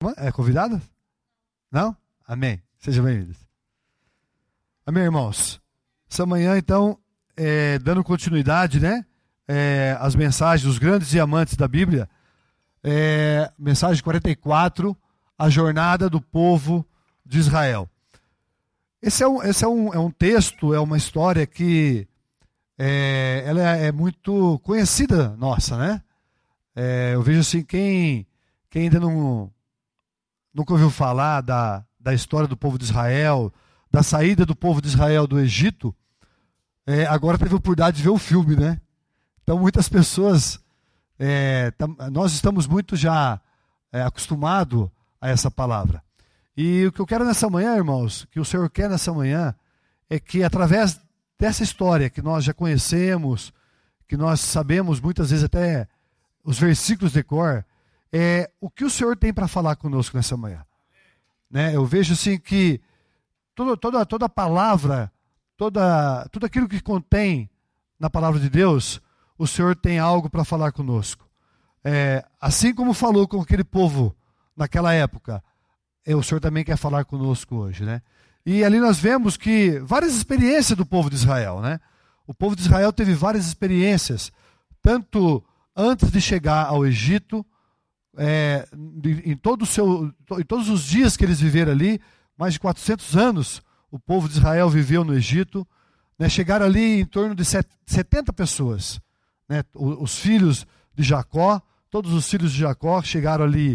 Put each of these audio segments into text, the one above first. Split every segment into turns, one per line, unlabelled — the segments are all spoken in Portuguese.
Convidada? Não? Amém. Sejam bem-vindos. Amém, irmãos. Essa manhã, então, dando continuidade, né? As mensagens dos grandes diamantes da Bíblia. Mensagem 44, a jornada do povo de Israel. Esse é um texto, é uma história que ela é muito conhecida nossa, né? Eu vejo assim, quem ainda nunca ouviu falar da história do povo de Israel, da saída do povo de Israel do Egito, agora teve a oportunidade de ver o filme, né? Então muitas pessoas, nós estamos muito já acostumados a essa palavra. E o que eu quero nessa manhã, irmãos, que o Senhor quer nessa manhã, é que através dessa história que nós já conhecemos, que nós sabemos muitas vezes até os versículos de cor, o que o Senhor tem para falar conosco nessa manhã. Né? Eu vejo assim que toda palavra, tudo aquilo que contém na palavra de Deus, o Senhor tem algo para falar conosco. Assim como falou com aquele povo naquela época, o Senhor também quer falar conosco hoje, né? E ali nós vemos que várias experiências do povo de Israel, né? O povo de Israel teve várias experiências, tanto antes de chegar ao Egito, em todos os dias que eles viveram ali, mais de 400 anos, o povo de Israel viveu no Egito, né? Chegaram ali em torno de 70 pessoas, né? Os filhos de Jacó, todos os filhos de Jacó chegaram ali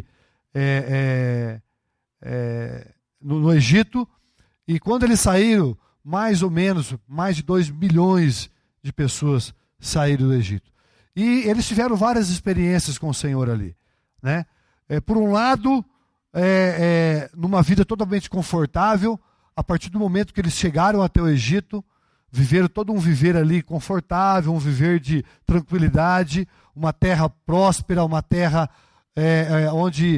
no Egito, e quando eles saíram, mais ou menos, mais de 2 milhões de pessoas saíram do Egito. E eles tiveram várias experiências com o Senhor ali, né? Por um lado, numa vida totalmente confortável, a partir do momento que eles chegaram até o Egito, viveram todo um viver ali confortável, um viver de tranquilidade, uma terra próspera, uma terra onde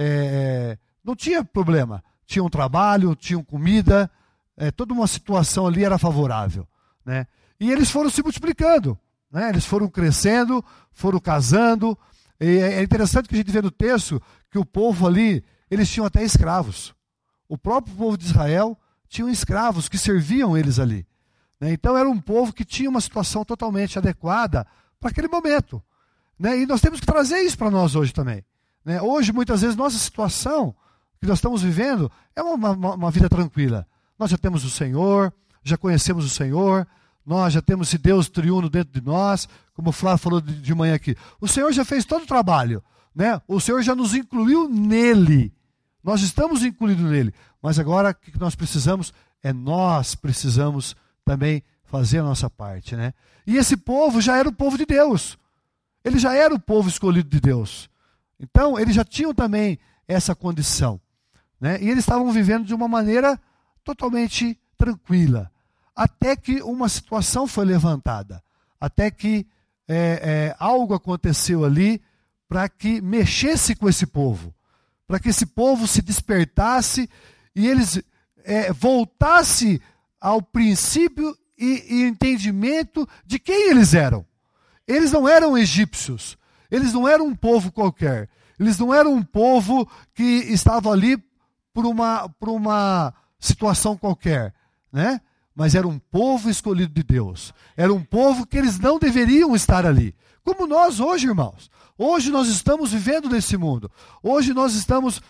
não tinha problema. Tinham trabalho, tinham comida, toda uma situação ali era favorável, né? E eles foram se multiplicando, né? Eles foram crescendo, foram casando. E é interessante que a gente vê no texto que o povo ali, eles tinham até escravos. O próprio povo de Israel tinha escravos que serviam eles ali, né? Então era um povo que tinha uma situação totalmente adequada para aquele momento, né? E nós temos que trazer isso para nós hoje também, né? Hoje, muitas vezes, nossa situação que nós estamos vivendo é uma vida tranquila. Nós já temos o Senhor, já conhecemos o Senhor, nós já temos esse Deus triuno dentro de nós, como o Flávio falou de manhã aqui. O Senhor já fez todo o trabalho, né? O Senhor já nos incluiu nele. Nós estamos incluídos nele. Mas agora o que nós precisamos nós precisamos também fazer a nossa parte, né? E esse povo já era o povo de Deus. Ele já era o povo escolhido de Deus. Então, eles já tinham também essa condição, né? E eles estavam vivendo de uma maneira totalmente tranquila, até que uma situação foi levantada, até que algo aconteceu ali para que mexesse com esse povo, para que esse povo se despertasse e eles voltassem ao princípio e entendimento de quem eles eram. Eles não eram egípcios, eles não eram um povo qualquer, eles não eram um povo que estava ali por uma situação qualquer, né? Mas era um povo escolhido de Deus. Era um povo que eles não deveriam estar ali. Como nós hoje, irmãos. Hoje nós estamos vivendo nesse mundo. Hoje nós estamos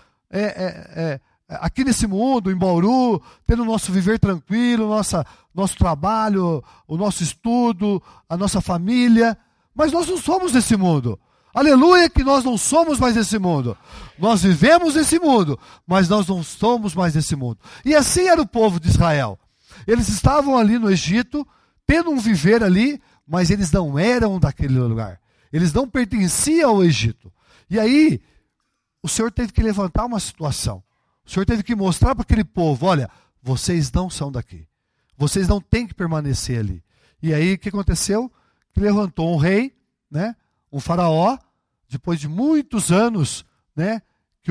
aqui nesse mundo, em Bauru, tendo o nosso viver tranquilo, nosso trabalho, o nosso estudo, a nossa família. Mas nós não somos desse mundo. Aleluia que nós não somos mais desse mundo. Nós vivemos nesse mundo, mas nós não somos mais desse mundo. E assim era o povo de Israel. Eles estavam ali no Egito, tendo um viver ali, mas eles não eram daquele lugar. Eles não pertenciam ao Egito. E aí, o Senhor teve que levantar uma situação. O Senhor teve que mostrar para aquele povo, olha, vocês não são daqui. Vocês não têm que permanecer ali. E aí, o que aconteceu? Que levantou um rei, né? Um faraó, depois de muitos anos, né,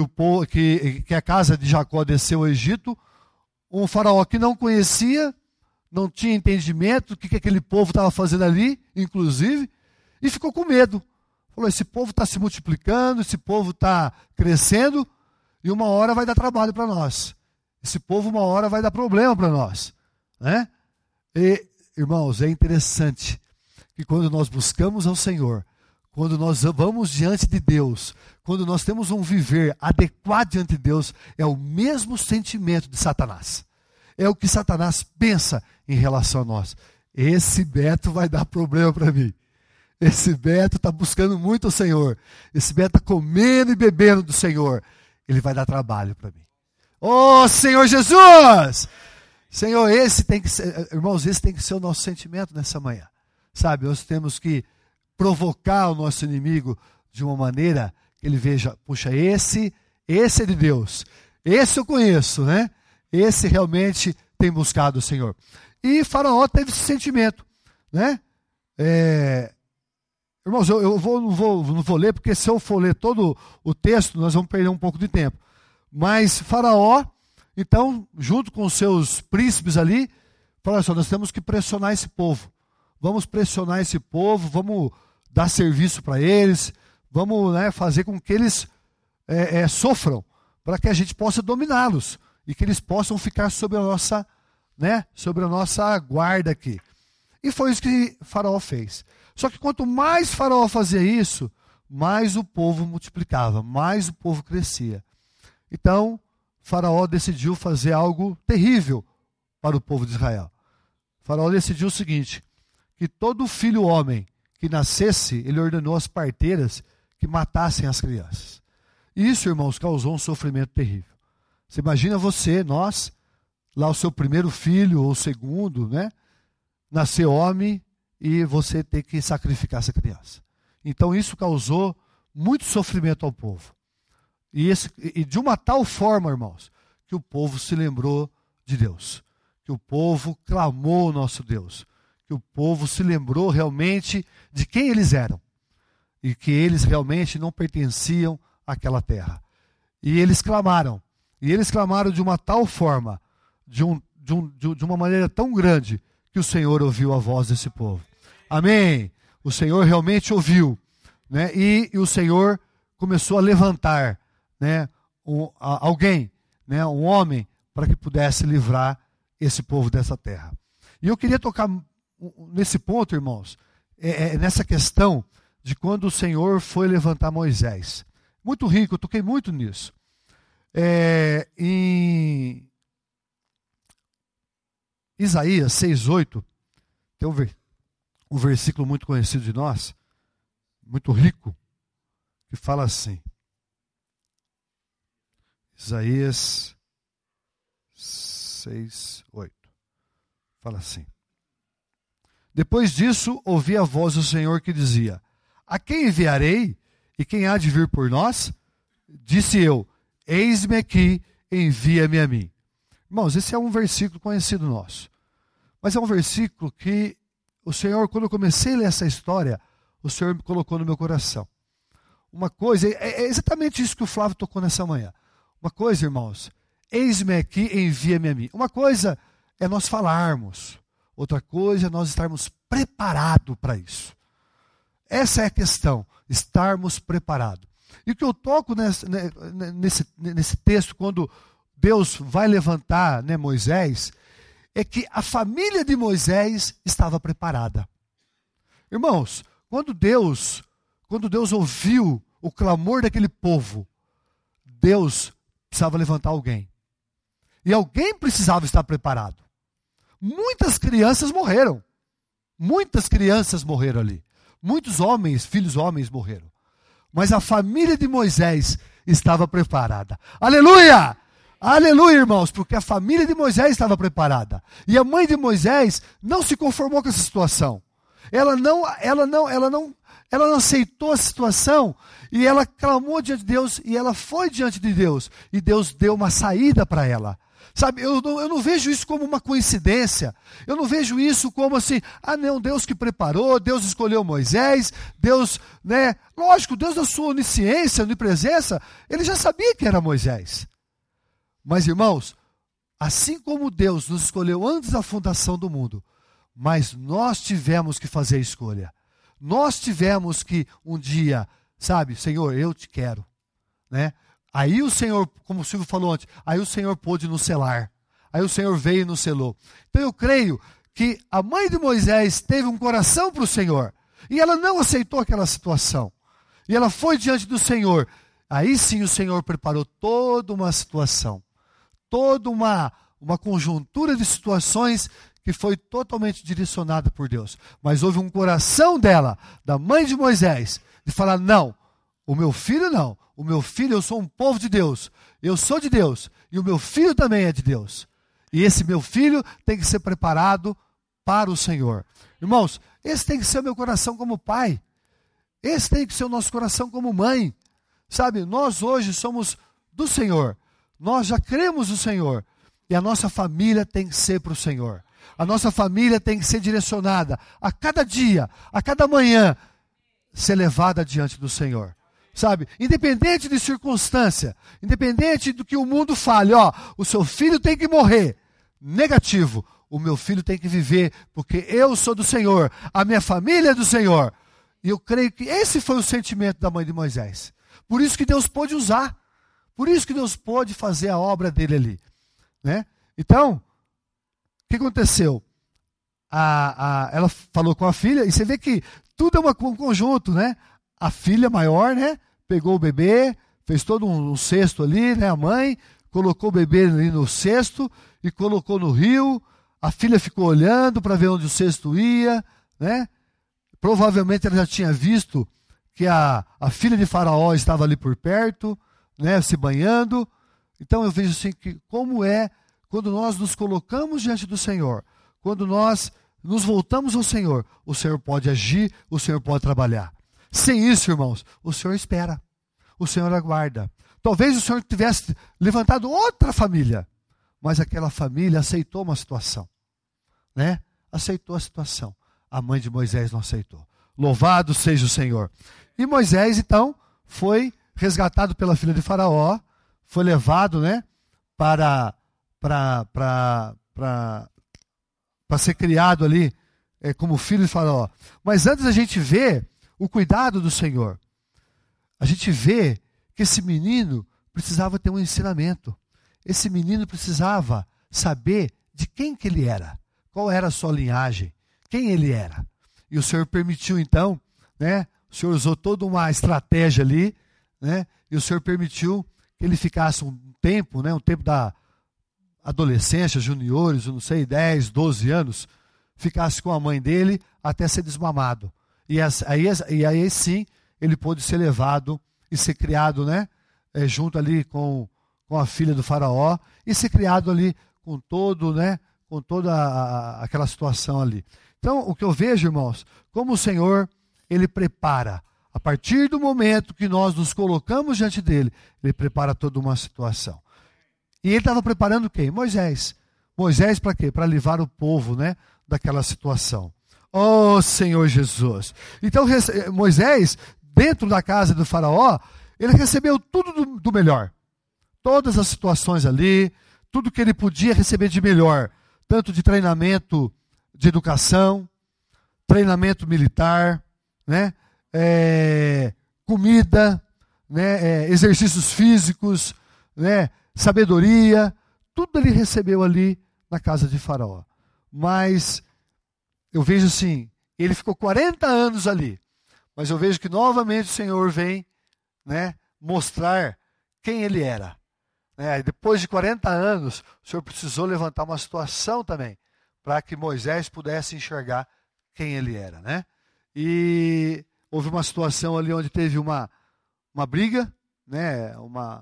que a casa de Jacó desceu ao Egito, um faraó que não conhecia, não tinha entendimento do que aquele povo estava fazendo ali, inclusive, e ficou com medo. Falou, esse povo está se multiplicando, esse povo está crescendo, E uma hora vai dar trabalho para nós. Esse povo uma hora vai dar problema para nós, né? E, irmãos, é interessante que quando nós buscamos ao Senhor, quando nós vamos diante de Deus, quando nós temos um viver adequado diante de Deus, é o mesmo sentimento de Satanás. É o que Satanás pensa em relação a nós. Esse Beto vai dar problema para mim. Esse Beto está buscando muito o Senhor. Esse Beto está comendo e bebendo do Senhor. Ele vai dar trabalho para mim. Oh, Senhor Jesus! Senhor, esse tem que ser, irmãos, esse tem que ser o nosso sentimento nessa manhã. Sabe, nós temos que provocar o nosso inimigo de uma maneira que ele veja, puxa, esse é de Deus. Esse eu conheço, né? Esse realmente tem buscado o Senhor. E Faraó teve esse sentimento, né? Irmãos, eu não vou ler, porque se eu for ler todo o texto, nós vamos perder um pouco de tempo. Mas Faraó, então, junto com os seus príncipes ali, falaram assim, nós temos que pressionar esse povo. Vamos pressionar esse povo, vamos dar serviço para eles, vamos, né, fazer com que eles sofram, para que a gente possa dominá-los e que eles possam ficar sob a nossa, né, sobre a nossa guarda aqui. E foi isso que Faraó fez. Só que quanto mais Faraó fazia isso, mais o povo multiplicava, mais o povo crescia. Então, Faraó decidiu fazer algo terrível para o povo de Israel. Faraó decidiu o seguinte, que todo filho homem que nascesse, ele ordenou às parteiras que matassem as crianças. Isso, irmãos, causou um sofrimento terrível. Você imagina nós, lá o seu primeiro filho ou segundo, né? Nascer homem e você ter que sacrificar essa criança. Então isso causou muito sofrimento ao povo. E de uma tal forma, irmãos, que o povo se lembrou de Deus. Que o povo clamou ao nosso Deus. Que o povo se lembrou realmente de quem eles eram. E que eles realmente não pertenciam àquela terra. E eles clamaram. E eles clamaram de uma tal forma, de uma maneira tão grande, que o Senhor ouviu a voz desse povo. Amém? O Senhor realmente ouviu, né? E o Senhor começou a levantar, né, alguém, né, um homem, para que pudesse livrar esse povo dessa terra. E eu queria tocar nesse ponto, irmãos, nessa questão de quando o Senhor foi levantar Moisés. Muito rico, eu toquei muito nisso. Em Isaías 6,8, tem um versículo muito conhecido de nós, muito rico, que fala assim. Isaías 6,8. Fala assim. Depois disso, ouvi a voz do Senhor que dizia, a quem enviarei e quem há de vir por nós? Disse eu, eis-me aqui, envia-me a mim. Irmãos, esse é um versículo conhecido nosso. Mas é um versículo que o Senhor, quando eu comecei a ler essa história, o Senhor me colocou no meu coração. Uma coisa, é exatamente isso que o Flávio tocou nessa manhã. Uma coisa, irmãos, eis-me aqui, envia-me a mim. Uma coisa é nós falarmos. Outra coisa é nós estarmos preparados para isso. Essa é a questão, estarmos preparados. E o que eu toco nesse texto, quando Deus vai levantar, né, Moisés, é que a família de Moisés estava preparada. Irmãos, quando Deus ouviu o clamor daquele povo, Deus precisava levantar alguém. E alguém precisava estar preparado. Muitas crianças morreram. Muitas crianças morreram ali. Muitos homens, filhos homens morreram. Mas a família de Moisés estava preparada. Aleluia! Aleluia, irmãos, porque a família de Moisés estava preparada. E a mãe de Moisés não se conformou com essa situação. Ela não aceitou a situação e ela clamou diante de Deus e ela foi diante de Deus. E Deus deu uma saída para ela. Sabe, eu não vejo isso como uma coincidência. Eu não vejo isso como assim, não, Deus que preparou, Deus escolheu Moisés, Deus, né? Lógico, Deus na sua onisciência, onipresença, ele já sabia que era Moisés. Mas, irmãos, assim como Deus nos escolheu antes da fundação do mundo, mas nós tivemos que fazer a escolha. Nós tivemos que um dia, sabe, Senhor, eu te quero, né? Aí o Senhor, como o Silvio falou antes, aí o Senhor pôde nos selar. Aí o Senhor veio e nos selou. Então eu creio que a mãe de Moisés teve um coração para o Senhor. E ela não aceitou aquela situação. E ela foi diante do Senhor. Aí sim o Senhor preparou toda uma situação. Toda uma conjuntura de situações que foi totalmente direcionada por Deus. Mas houve um coração dela, da mãe de Moisés, de falar, não, o meu filho não. O meu filho, eu sou um povo de Deus. Eu sou de Deus. E o meu filho também é de Deus. E esse meu filho tem que ser preparado para o Senhor. Irmãos, esse tem que ser o meu coração como pai. Esse tem que ser o nosso coração como mãe. Sabe, nós hoje somos do Senhor. Nós já cremos no Senhor. E a nossa família tem que ser para o Senhor. A nossa família tem que ser direcionada a cada dia, a cada manhã, ser levada diante do Senhor. Sabe, independente de circunstância, independente do que o mundo fale, ó, o seu filho tem que morrer. Negativo, o meu filho tem que viver, porque eu sou do Senhor, a minha família é do Senhor. E eu creio que esse foi o sentimento da mãe de Moisés. Por isso que Deus pôde usar, por isso que Deus pôde fazer a obra dele ali. Né? Então, o que aconteceu? Ela falou com a filha, e você vê que tudo é um conjunto, né? A filha maior, né? Pegou o bebê, fez todo um cesto ali, né? A mãe colocou o bebê ali no cesto e colocou no rio. A filha ficou olhando para ver onde o cesto ia, né? Provavelmente ela já tinha visto que a filha de Faraó estava ali por perto, né? Se banhando. Então eu vejo assim que como é quando nós nos colocamos diante do Senhor, quando nós nos voltamos ao Senhor, o Senhor pode agir, o Senhor pode trabalhar. Sem isso, irmãos, o Senhor espera, o Senhor aguarda. Talvez o Senhor tivesse levantado outra família, mas aquela família aceitou uma situação, né? Aceitou a situação. A mãe de Moisés não aceitou. Louvado seja o Senhor. E Moisés, então, foi resgatado pela filha de Faraó, foi levado, né, para ser criado ali como filho de Faraó. Mas antes a gente vê o cuidado do Senhor. A gente vê que esse menino precisava ter um ensinamento. Esse menino precisava saber de quem que ele era, qual era a sua linhagem, quem ele era. E o Senhor permitiu então, né? O Senhor usou toda uma estratégia ali, né? E o Senhor permitiu que ele ficasse um tempo, né? Um tempo da adolescência, juniores, eu não sei, 10, 12 anos, ficasse com a mãe dele até ser desmamado. E aí sim ele pôde ser levado e ser criado, né? Junto ali com a filha do Faraó e ser criado ali com todo, né? Com toda aquela situação ali. Então, o que eu vejo, irmãos, como o Senhor, Ele prepara. A partir do momento que nós nos colocamos diante dEle, Ele prepara toda uma situação. E Ele estava preparando quem? Moisés. Moisés para quê? Para livrar o povo, né, daquela situação. Oh, Senhor Jesus. Então, Moisés, dentro da casa do Faraó, ele recebeu tudo do melhor. Todas as situações ali, tudo que ele podia receber de melhor. Tanto de treinamento de educação, treinamento militar, né? Comida, né? Exercícios físicos, né? Sabedoria, tudo ele recebeu ali na casa de Faraó. Mas eu vejo assim, ele ficou 40 anos ali, mas eu vejo que novamente o Senhor vem, né, mostrar quem ele era. Depois de 40 anos, o Senhor precisou levantar uma situação também, para que Moisés pudesse enxergar quem ele era, né? E houve uma situação ali onde teve uma briga, né?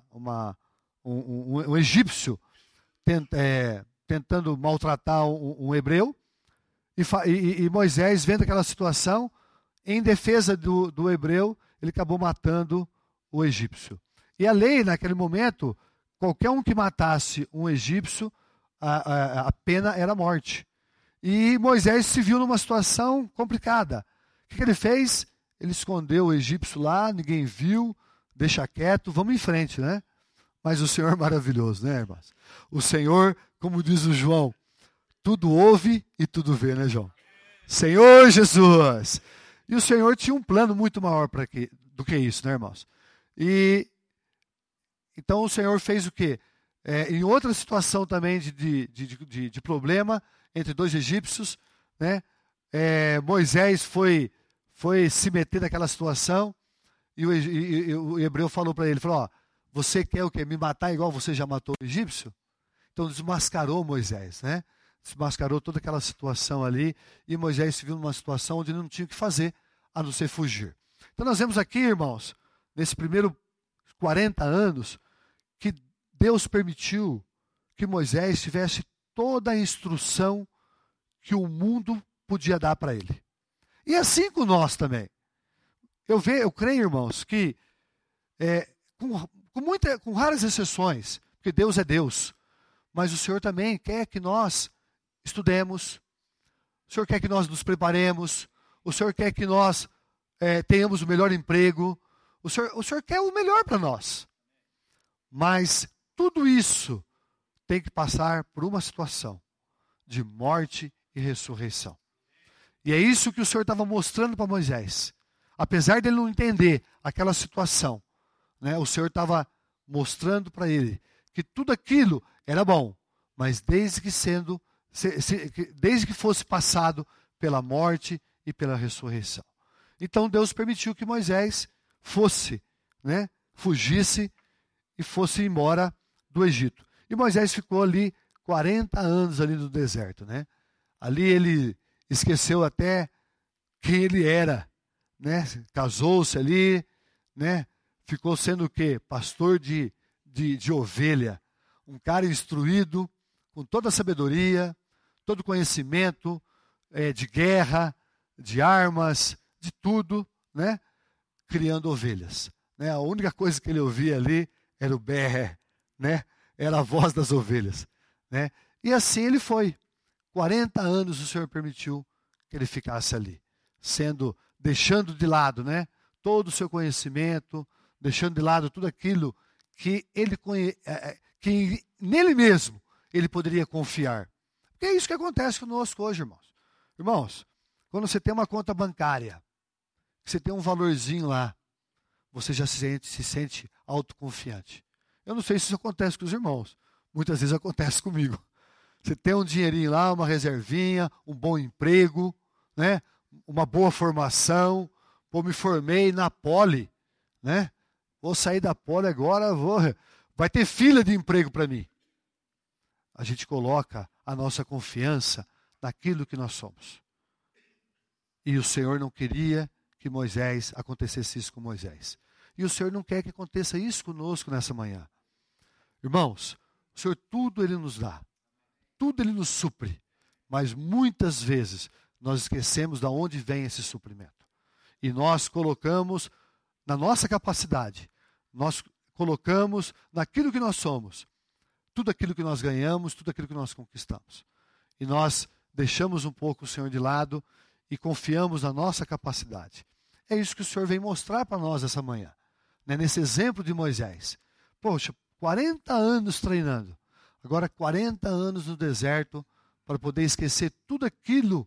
Um egípcio tentando maltratar um hebreu, e Moisés, vendo aquela situação, em defesa do hebreu, ele acabou matando o egípcio. E a lei, naquele momento, qualquer um que matasse um egípcio, a pena era morte. E Moisés se viu numa situação complicada. O que ele fez? Ele escondeu o egípcio lá, ninguém viu, deixa quieto, vamos em frente, né? Mas o Senhor é maravilhoso, né, irmãos? O Senhor, como diz o João, tudo ouve e tudo vê, né, João? Senhor Jesus! E o Senhor tinha um plano muito maior do que isso, né, irmãos? E Então o Senhor fez o quê? Em outra situação também de problema entre dois egípcios, né? Moisés foi se meter naquela situação e o hebreu falou para ele, falou, ó, você quer o quê? Me matar igual você já matou o egípcio? Então desmascarou Moisés, né? Desmascarou toda aquela situação ali e Moisés se viu numa situação onde ele não tinha o que fazer a não ser fugir. Então nós vemos aqui, irmãos, nesse primeiro 40 anos, que Deus permitiu que Moisés tivesse toda a instrução que o mundo podia dar para ele. E assim com nós também. Eu creio, irmãos, que com raras exceções, porque Deus é Deus, mas o Senhor também quer que nós estudemos, o Senhor quer que nós nos preparemos, o Senhor quer que nós tenhamos o melhor emprego, o Senhor quer o melhor para nós. Mas tudo isso tem que passar por uma situação de morte e ressurreição. E é isso que o Senhor estava mostrando para Moisés. Apesar dele não entender aquela situação, né, o Senhor estava mostrando para ele que tudo aquilo era bom, mas desde que fosse passado pela morte e pela ressurreição. Então Deus permitiu que Moisés fosse, né, fugisse e fosse embora do Egito. E Moisés ficou ali 40 anos ali no deserto, né? Ali ele esqueceu até quem ele era, né? Casou-se ali, né? Ficou sendo o quê? Pastor de ovelha. Um cara instruído, com toda a sabedoria, todo conhecimento de guerra, de armas, de tudo, né? Criando ovelhas. Né? A única coisa que ele ouvia ali era o berré, né? Era a voz das ovelhas. Né? E assim ele foi. 40 anos o Senhor permitiu que ele ficasse ali, deixando de lado, né, todo o seu conhecimento, deixando de lado tudo aquilo que que nele mesmo ele poderia confiar. Porque é isso que acontece conosco hoje, irmãos. Irmãos, quando você tem uma conta bancária, você tem um valorzinho lá, você já se sente autoconfiante. Eu não sei se isso acontece com os irmãos, muitas vezes acontece comigo. Você tem um dinheirinho lá, uma reservinha, um bom emprego, né? Uma boa formação. Pô, me formei na Poli, né? Vou sair da Poli agora, vai ter fila de emprego para mim. A gente coloca a nossa confiança naquilo que nós somos. E o Senhor não queria que acontecesse isso com Moisés. E o Senhor não quer que aconteça isso conosco nessa manhã. Irmãos, o Senhor tudo Ele nos dá. Tudo Ele nos supre, mas muitas vezes nós esquecemos de onde vem esse suprimento. E nós colocamos na nossa capacidade, nós colocamos naquilo que nós somos, tudo aquilo que nós ganhamos, tudo aquilo que nós conquistamos. E nós deixamos um pouco o Senhor de lado e confiamos na nossa capacidade. É isso que o Senhor vem mostrar para nós essa manhã, né? Nesse exemplo de Moisés. Poxa, 40 anos treinando. Agora 40 anos no deserto para poder esquecer tudo aquilo,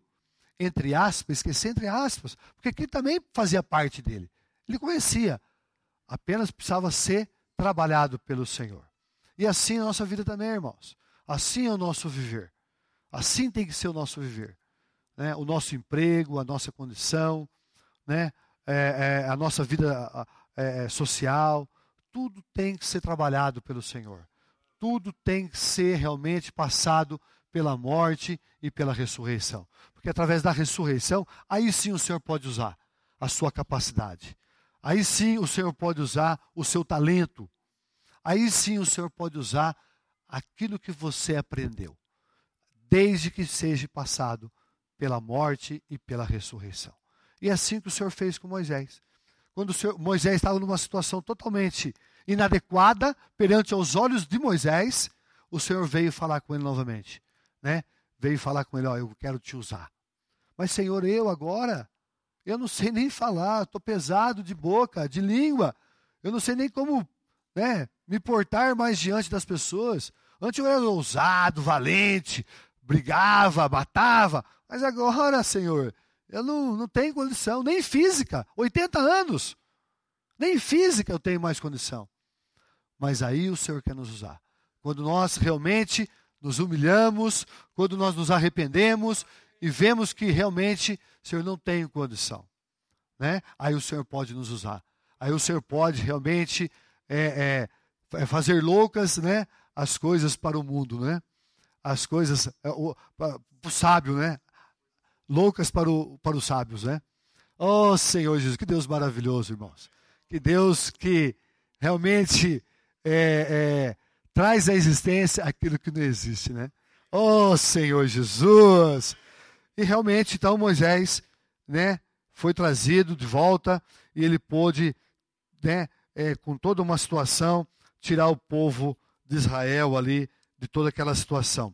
esquecer entre aspas, porque aquilo também fazia parte dele. Ele conhecia, apenas precisava ser trabalhado pelo Senhor. E assim é a nossa vida também, irmãos. Assim é o nosso viver. Assim tem que ser o nosso viver. Né? O nosso emprego, a nossa condição, né? A nossa vida social, tudo tem que ser trabalhado pelo Senhor. Tudo tem que ser realmente passado pela morte e pela ressurreição. Porque através da ressurreição, aí sim o Senhor pode usar a sua capacidade. Aí sim o Senhor pode usar o seu talento. Aí sim o Senhor pode usar aquilo que você aprendeu. Desde que seja passado pela morte e pela ressurreição. E é assim que o Senhor fez com Moisés. Quando Moisés estava numa situação totalmente inadequada perante aos olhos de Moisés, o Senhor veio falar com ele novamente, né? Veio falar com ele, ó, eu quero te usar. Mas Senhor, eu não sei nem falar, estou pesado de boca, de língua, eu não sei nem como, né, me portar mais diante das pessoas. Antes eu era ousado, valente, brigava, matava, mas agora, Senhor, eu não tenho condição, nem física, 80 anos, nem física eu tenho mais condição. Mas aí o Senhor quer nos usar. Quando nós realmente nos humilhamos, quando nós nos arrependemos e vemos que realmente o Senhor não tem condição, né? Aí o Senhor pode nos usar. Aí o Senhor pode realmente fazer loucas, né, as coisas para o mundo, né? As coisas para o sábio, né? Loucas para os sábios, né? Oh, Senhor Jesus, que Deus maravilhoso, irmãos. Que Deus que realmente traz à existência aquilo que não existe, né? Oh, Senhor Jesus. E realmente, então, Moisés, né, foi trazido de volta e ele pôde, né, com toda uma situação, tirar o povo de Israel ali de toda aquela situação.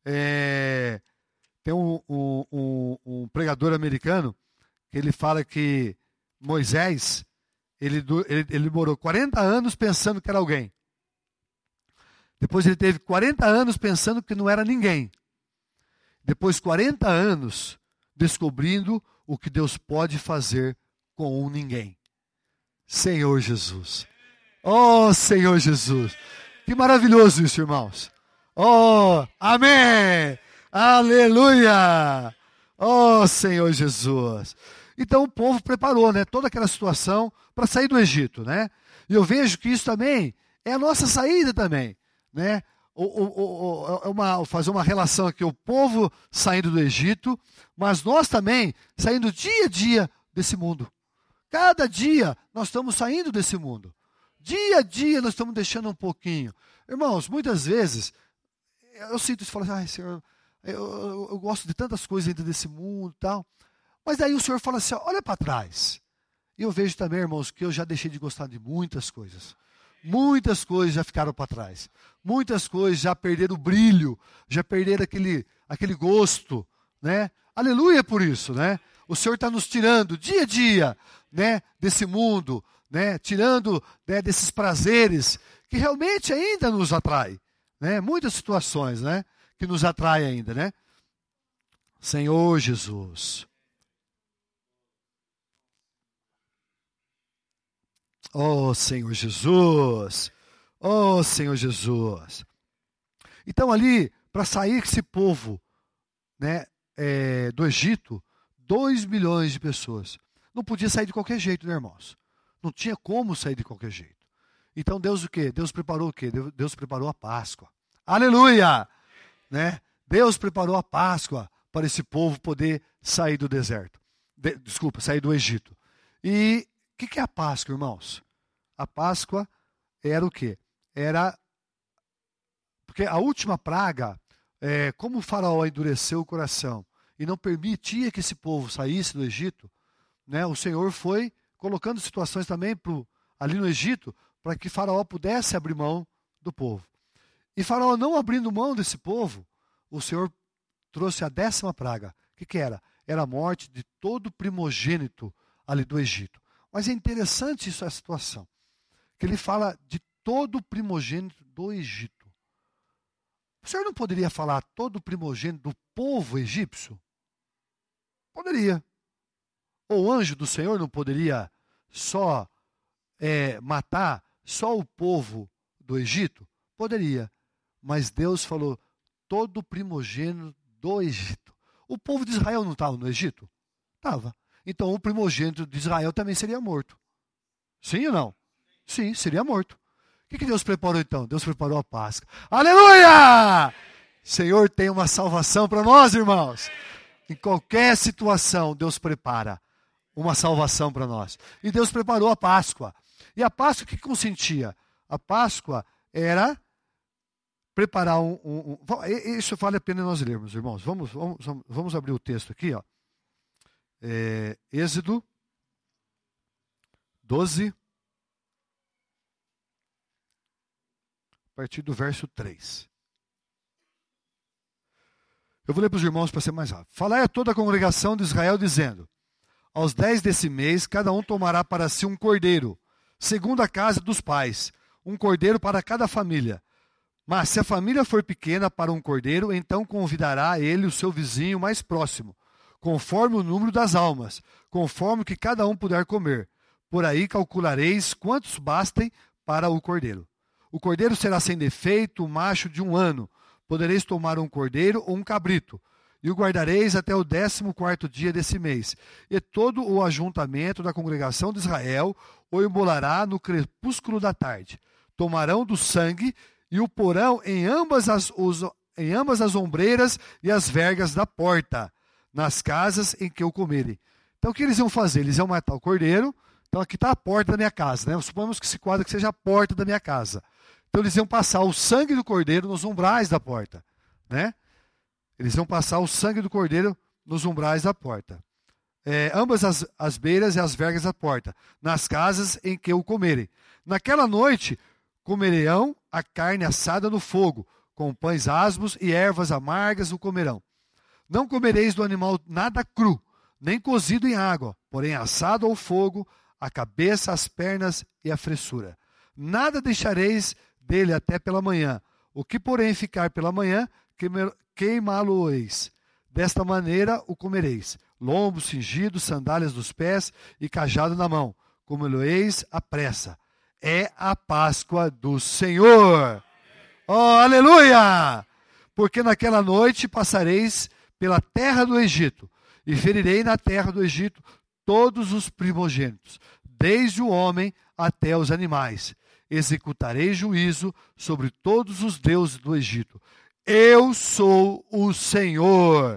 Tem um pregador americano que ele fala que Moisés, ele demorou 40 anos pensando que era alguém. Depois ele teve 40 anos pensando que não era ninguém. Depois 40 anos descobrindo o que Deus pode fazer com um ninguém. Senhor Jesus. Oh, Senhor Jesus. Que maravilhoso isso, irmãos. Oh, amém. Aleluia. Oh, Senhor Jesus. Então o povo preparou, né, toda aquela situação para sair do Egito, né? E eu vejo que isso também é a nossa saída também, né? Fazer uma relação aqui, o povo saindo do Egito, mas nós também saindo dia a dia desse mundo. Cada dia nós estamos saindo desse mundo. Dia a dia nós estamos deixando um pouquinho. Irmãos, muitas vezes eu sinto isso, falo assim, ai, Senhor, eu gosto de tantas coisas dentro desse mundo e tal. Mas daí o Senhor fala assim, olha para trás. E eu vejo também, irmãos, que eu já deixei de gostar de muitas coisas. Muitas coisas já ficaram para trás. Muitas coisas já perderam o brilho, já perderam aquele gosto, né? Aleluia por isso, né? O Senhor está nos tirando dia a dia, né, desse mundo, né? Tirando, né, desses prazeres que realmente ainda nos atrai, né? Muitas situações, né, que nos atraem ainda, né? Senhor Jesus. Oh, Senhor Jesus. Oh, Senhor Jesus. Então ali, para sair esse povo, né, do Egito, 2 milhões de pessoas. Não podia sair de qualquer jeito, né, irmãos? Não tinha como sair de qualquer jeito. Então Deus o quê? Deus preparou o quê? Deus preparou a Páscoa. Aleluia! Né? Deus preparou a Páscoa para esse povo poder sair do deserto. Sair do Egito. E o que é a Páscoa, irmãos? A Páscoa era o quê? Porque a última praga, como o faraó endureceu o coração e não permitia que esse povo saísse do Egito, né, o Senhor foi colocando situações também ali no Egito para que faraó pudesse abrir mão do povo. E faraó não abrindo mão desse povo, o Senhor trouxe a 10ª praga. O que era? Era a morte de todo primogênito ali do Egito. Mas é interessante essa situação, que ele fala de todo primogênito do Egito. O Senhor não poderia falar todo primogênito do povo egípcio? Poderia. Ou o anjo do Senhor não poderia só matar só o povo do Egito? Poderia. Mas Deus falou todo primogênito do Egito. O povo de Israel não estava no Egito? Estava. Então o primogênito de Israel também seria morto. Sim ou não? Sim, seria morto. O que Deus preparou então? Deus preparou a Páscoa. Aleluia! Senhor tem uma salvação para nós, irmãos. Em qualquer situação, Deus prepara uma salvação para nós. E Deus preparou a Páscoa. E a Páscoa, o que consistia? A Páscoa era preparar isso vale a pena nós lermos, irmãos. Vamos abrir o texto aqui, ó. Êxodo 12, a partir do verso 3. Eu vou ler para os irmãos para ser mais rápido. Falai a toda a congregação de Israel, dizendo: aos 10 desse mês, cada um tomará para si um cordeiro, segundo a casa dos pais, um cordeiro para cada família. Mas se a família for pequena para um cordeiro, então convidará ele o seu vizinho mais próximo, conforme o número das almas, conforme o que cada um puder comer. Por aí calculareis quantos bastem para o cordeiro. O cordeiro será sem defeito, o macho de 1 ano. Podereis tomar um cordeiro ou um cabrito, e o guardareis até o 14º dia desse mês. E todo o ajuntamento da congregação de Israel o imolará no crepúsculo da tarde. Tomarão do sangue e o porão em ambas as ombreiras e as vergas da porta, nas casas em que o comerem. Então o que eles iam fazer? Eles iam matar o cordeiro. Então aqui está a porta da minha casa, né? Suponhamos que esse quadro que seja a porta da minha casa. Então eles iam passar o sangue do cordeiro nos umbrais da porta, né? Eles iam passar o sangue do cordeiro nos umbrais da porta. Ambas as beiras e as vergas da porta, nas casas em que o comerem. Naquela noite comerão a carne assada no fogo, com pães asmos e ervas amargas o comerão. Não comereis do animal nada cru, nem cozido em água, porém assado ao fogo, a cabeça, as pernas e a fressura. Nada deixareis dele até pela manhã. O que, porém, ficar pela manhã, queimá-lo-eis. Desta maneira o comereis. Lombo cingido, sandálias dos pés e cajado na mão. Comê-lo-eis à pressa. É a Páscoa do Senhor. Oh, aleluia! Porque naquela noite passareis pela terra do Egito, e ferirei na terra do Egito todos os primogênitos, desde o homem até os animais. Executarei juízo sobre todos os deuses do Egito. Eu sou o Senhor.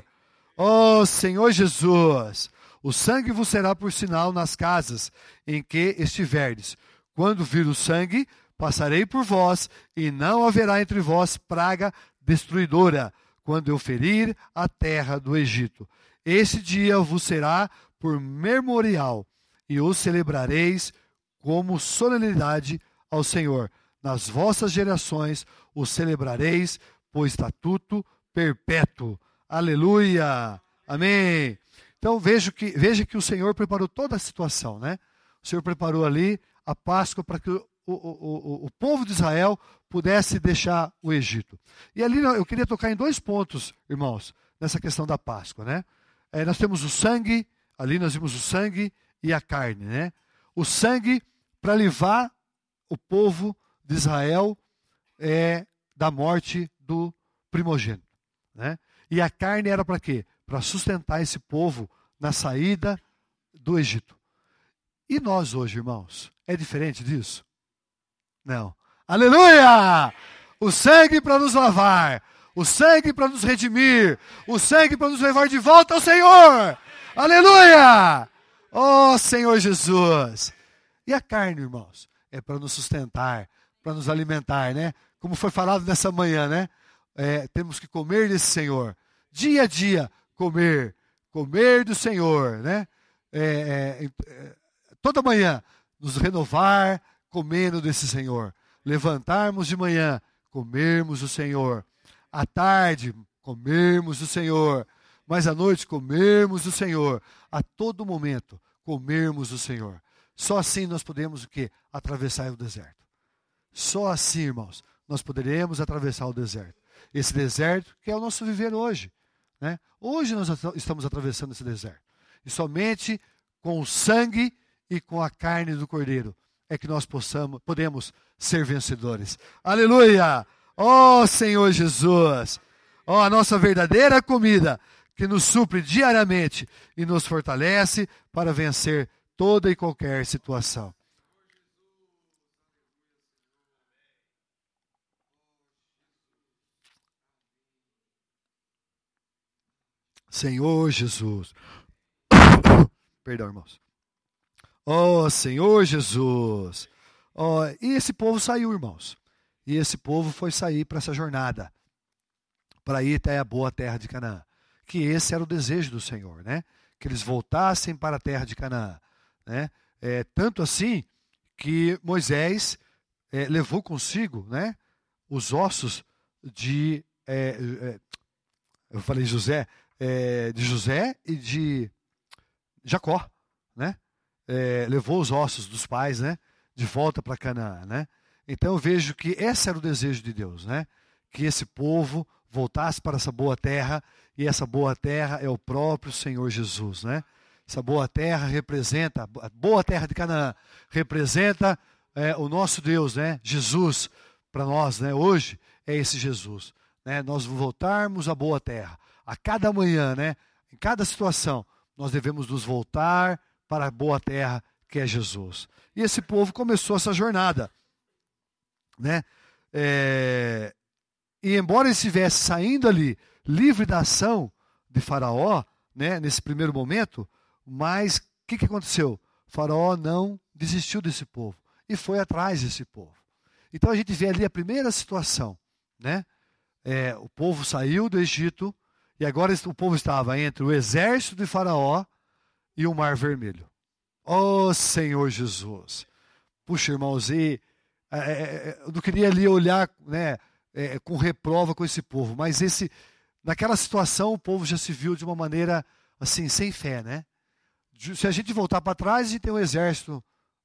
Ó Senhor Jesus, o sangue vos será por sinal nas casas em que estiverdes. Quando vir o sangue, passarei por vós, e não haverá entre vós praga destruidora, quando eu ferir a terra do Egito. Esse dia vos será por memorial, e o celebrareis como solenidade ao Senhor. Nas vossas gerações o celebrareis por estatuto perpétuo. Aleluia! Amém! Então veja que o Senhor preparou toda a situação, né? O Senhor preparou ali a Páscoa para que o povo de Israel pudesse deixar o Egito. E ali eu queria tocar em 2 pontos, irmãos, nessa questão da Páscoa, né? Nós temos o sangue, ali nós vimos o sangue e a carne, né? O sangue para livrar o povo de Israel da morte do primogênito, né? E a carne era para quê? Para sustentar esse povo na saída do Egito. E nós hoje, irmãos, é diferente disso? Não. Aleluia! O sangue para nos lavar, o sangue para nos redimir, o sangue para nos levar de volta ao Senhor. Aleluia! Oh, Senhor Jesus! E a carne, irmãos, é para nos sustentar, para nos alimentar, né? Como foi falado nessa manhã, né? Temos que comer desse Senhor. Dia a dia, comer do Senhor, né? Toda manhã, nos renovar comendo desse Senhor. Levantarmos de manhã, comermos o Senhor. À tarde, comermos o Senhor. Mas à noite, comermos o Senhor. A todo momento, comermos o Senhor. Só assim nós podemos o quê? Atravessar o deserto. Só assim, irmãos, nós poderemos atravessar o deserto. Esse deserto que é o nosso viver hoje, né? Hoje nós estamos atravessando esse deserto. E somente com o sangue e com a carne do Cordeiro é que nós podemos ser vencedores. Aleluia! Ó Senhor Jesus! Ó a nossa verdadeira comida que nos supre diariamente e nos fortalece para vencer toda e qualquer situação. Senhor Jesus. Perdão, irmãos. Oh, Senhor Jesus. Oh, e esse povo saiu, irmãos. E esse povo foi sair para essa jornada, para ir até a boa terra de Canaã. Que esse era o desejo do Senhor, né? Que eles voltassem para a terra de Canaã, né? Tanto assim que Moisés levou consigo, né, os ossos de eu falei José, de José e de Jacó, né? Levou os ossos dos pais, né, de volta para Canaã, né? Então eu vejo que esse era o desejo de Deus, né? Que esse povo voltasse para essa boa terra, e essa boa terra é o próprio Senhor Jesus, né? Essa boa terra representa, a boa terra de Canaã, representa o nosso Deus, né? Jesus, para nós, né, hoje, é esse Jesus. Né? Nós voltarmos à boa terra. A cada manhã, né, em cada situação, nós devemos nos voltar para a boa terra que é Jesus. E esse povo começou essa jornada. Né? E embora ele estivesse saindo ali, livre da ação de Faraó, né, nesse primeiro momento, mas o que aconteceu? Faraó não desistiu desse povo e foi atrás desse povo. Então a gente vê ali a primeira situação, né? O povo saiu do Egito e agora o povo estava entre o exército de Faraó e o Mar Vermelho. Oh, Senhor Jesus! Puxa, irmãos, eu não queria ali olhar, né, com reprova com esse povo, mas naquela situação o povo já se viu de uma maneira assim, sem fé, né? Se a gente voltar para trás, a gente tem o exército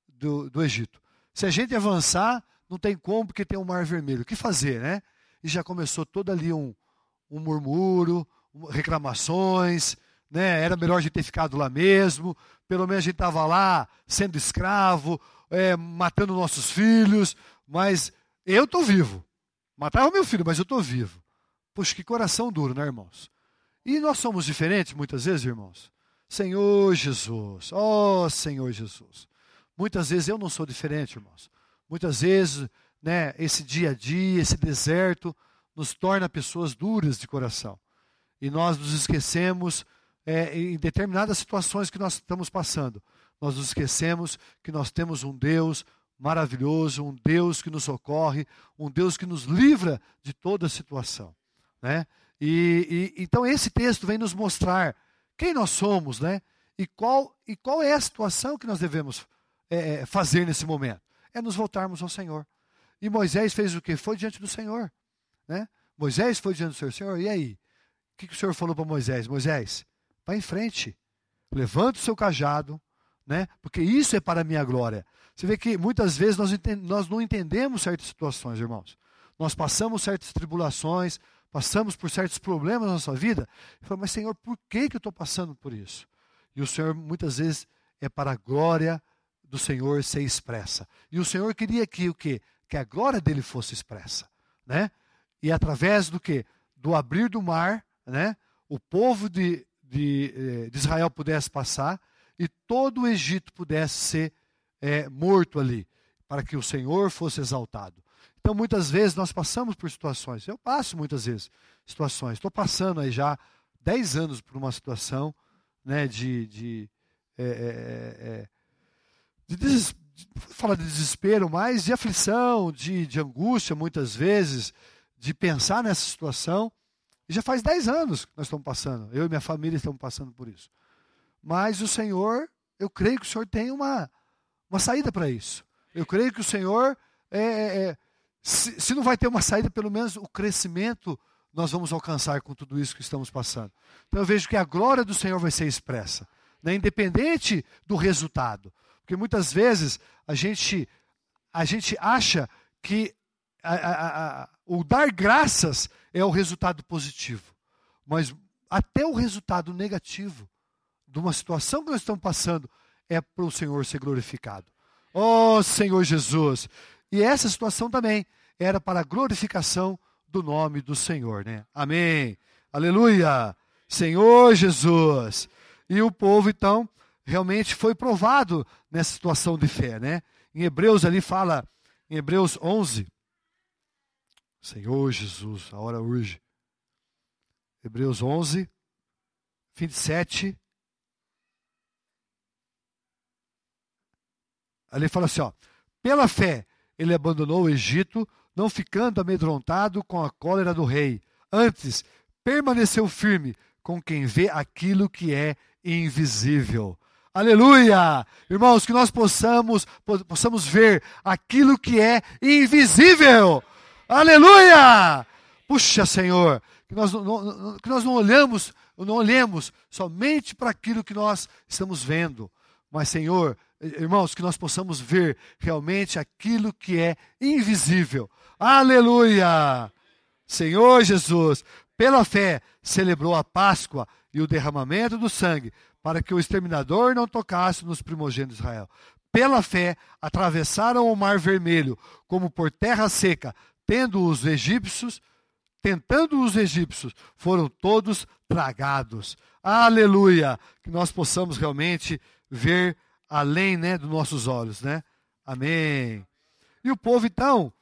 do Egito. Se a gente avançar, não tem como, porque tem o Mar Vermelho. O que fazer, né? E já começou todo ali um murmúrio, reclamações, né? Era melhor a gente ter ficado lá mesmo, pelo menos a gente estava lá sendo escravo, matando nossos filhos, mas eu estou vivo. Mataram meu filho, mas eu estou vivo. Puxa, que coração duro, né, irmãos? E nós somos diferentes muitas vezes, irmãos? Senhor Jesus, oh Senhor Jesus. Muitas vezes eu não sou diferente, irmãos. Muitas vezes, né, esse dia a dia, esse deserto, nos torna pessoas duras de coração. E nós nos esquecemos, em determinadas situações que nós estamos passando, nós nos esquecemos que nós temos um Deus maravilhoso, um Deus que nos socorre, um Deus que nos livra de toda situação. Né? Então esse texto vem nos mostrar quem nós somos, né? E qual é a situação que nós devemos fazer nesse momento. É nos voltarmos ao Senhor. E Moisés fez o quê? Foi diante do Senhor. Né? Moisés foi diante do Senhor. Senhor, e aí? O que o Senhor falou para Moisés? Moisés, vai em frente. Levanta o seu cajado, né? Porque isso é para a minha glória. Você vê que muitas vezes nós não entendemos certas situações, irmãos. Nós passamos certas tribulações, passamos por certos problemas na nossa vida, e falamos, mas Senhor, por que eu estou passando por isso? E o Senhor, muitas vezes, é para a glória do Senhor ser expressa. E o Senhor queria que o quê? Que a glória dele fosse expressa. Né? E através do quê? Do abrir do mar, né? O povo de Israel pudesse passar e todo o Egito pudesse ser morto ali, para que o Senhor fosse exaltado. Então, muitas vezes, nós passamos por situações. Eu passo muitas vezes situações. Estou passando aí já 10 anos por uma situação, né, fala de desespero, mas de aflição, de angústia, muitas vezes, de pensar nessa situação. E já faz 10 anos que nós estamos passando. Eu e minha família estamos passando por isso. Mas o Senhor, eu creio que o Senhor tem uma saída para isso. Eu creio que o Senhor... Se não vai ter uma saída, pelo menos o crescimento nós vamos alcançar com tudo isso que estamos passando. Então eu vejo que a glória do Senhor vai ser expressa, né, independente do resultado. Porque muitas vezes a gente acha que o dar graças é o resultado positivo. Mas até o resultado negativo de uma situação que nós estamos passando é para o Senhor ser glorificado. Oh, Senhor Jesus! E essa situação também era para a glorificação do nome do Senhor, né? Amém. Aleluia. Senhor Jesus. E o povo, então, realmente foi provado nessa situação de fé, né? Em Hebreus ali fala, em Hebreus 11. Senhor Jesus, a hora urge. Hebreus 11, 27. Ali fala assim, ó. Pela fé, ele abandonou o Egito, não ficando amedrontado com a cólera do rei. Antes, permaneceu firme com quem vê aquilo que é invisível. Aleluia! Irmãos, que nós possamos ver aquilo que é invisível. Aleluia! Puxa, Senhor, que nós não olhemos somente para aquilo que nós estamos vendo. Mas, Senhor, irmãos, que nós possamos ver realmente aquilo que é invisível. Aleluia! Senhor Jesus, pela fé, celebrou a Páscoa e o derramamento do sangue, para que o exterminador não tocasse nos primogênitos de Israel. Pela fé, atravessaram o Mar Vermelho, como por terra seca, tendo os egípcios, tentando os egípcios, foram todos tragados. Aleluia! Que nós possamos realmente ver além, né, dos nossos olhos, né? Amém. E o povo, então,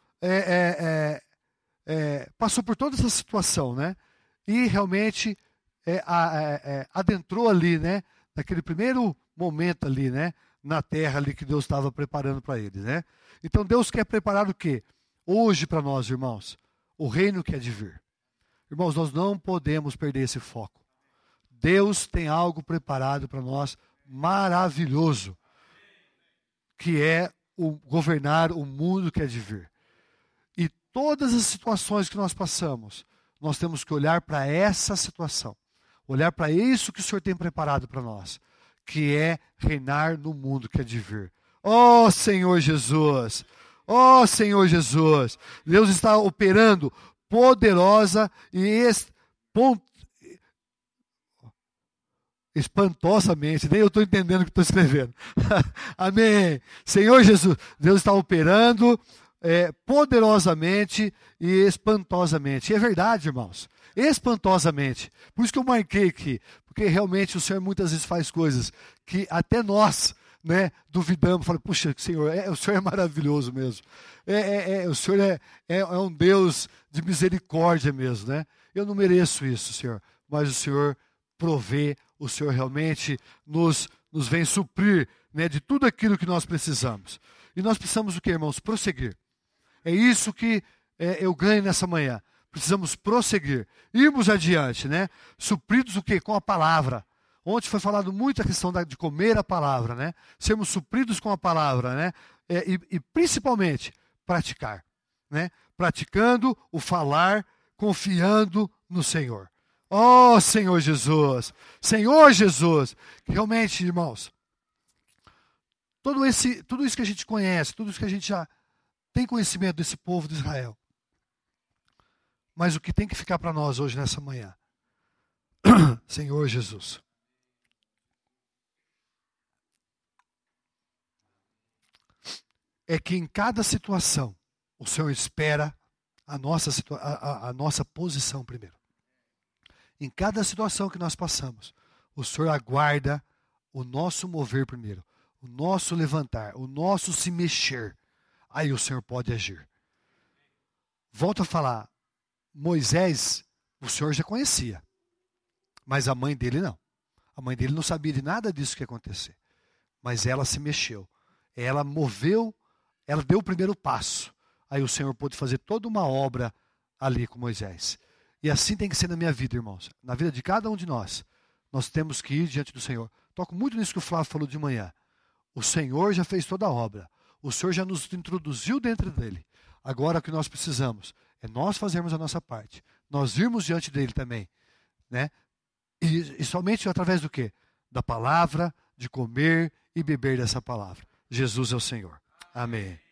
passou por toda essa situação, né? E realmente adentrou ali, né? Naquele primeiro momento ali, né? Na terra ali que Deus estava preparando para eles, né? Então Deus quer preparar o quê? Hoje para nós, irmãos, o reino que é de vir. Irmãos, nós não podemos perder esse foco. Deus tem algo preparado para nós maravilhoso, que é governar o mundo que é de vir. E todas as situações que nós passamos, nós temos que olhar para essa situação, olhar para isso que o Senhor tem preparado para nós, que é reinar no mundo que é de vir. Oh, Senhor Jesus! Oh, Senhor Jesus! Deus está operando poderosa e espantosamente, nem eu estou entendendo o que estou escrevendo. Amém. Senhor Jesus, Deus está operando poderosamente e espantosamente. E é verdade, irmãos, espantosamente. Por isso que eu marquei aqui, porque realmente o Senhor muitas vezes faz coisas que até nós, né, duvidamos, falamos, puxa, Senhor, o Senhor é maravilhoso mesmo. O Senhor é um Deus de misericórdia mesmo, né? Eu não mereço isso, Senhor, mas o Senhor provê, o Senhor realmente nos vem suprir, né, de tudo aquilo que nós precisamos. E nós precisamos o que, irmãos? Prosseguir. É isso que eu ganho nessa manhã. Precisamos prosseguir, irmos adiante, né? Supridos o quê? Com a palavra. Ontem foi falado muito a questão de comer a palavra, né? Sermos supridos com a palavra, né? E principalmente praticar, né? Praticando o falar, confiando no Senhor. Oh, Senhor Jesus! Senhor Jesus! Realmente, irmãos, tudo isso que a gente conhece, tudo isso que a gente já tem conhecimento desse povo de Israel. Mas o que tem que ficar para nós hoje nessa manhã? Senhor Jesus. É que em cada situação, o Senhor espera a nossa posição primeiro. Em cada situação que nós passamos, o Senhor aguarda o nosso mover primeiro, o nosso levantar, o nosso se mexer. Aí o Senhor pode agir. Volto a falar, Moisés, o Senhor já conhecia, mas a mãe dele não. A mãe dele não sabia de nada disso que ia acontecer. Mas ela se mexeu, ela moveu, ela deu o primeiro passo. Aí o Senhor pôde fazer toda uma obra ali com Moisés. E assim tem que ser na minha vida, irmãos. Na vida de cada um de nós. Nós temos que ir diante do Senhor. Toco muito nisso que o Flávio falou de manhã. O Senhor já fez toda a obra. O Senhor já nos introduziu dentro dele. Agora o que nós precisamos é nós fazermos a nossa parte. Nós irmos diante dele também. Né? E somente através do quê? Da palavra, de comer e beber dessa palavra. Jesus é o Senhor. Amém.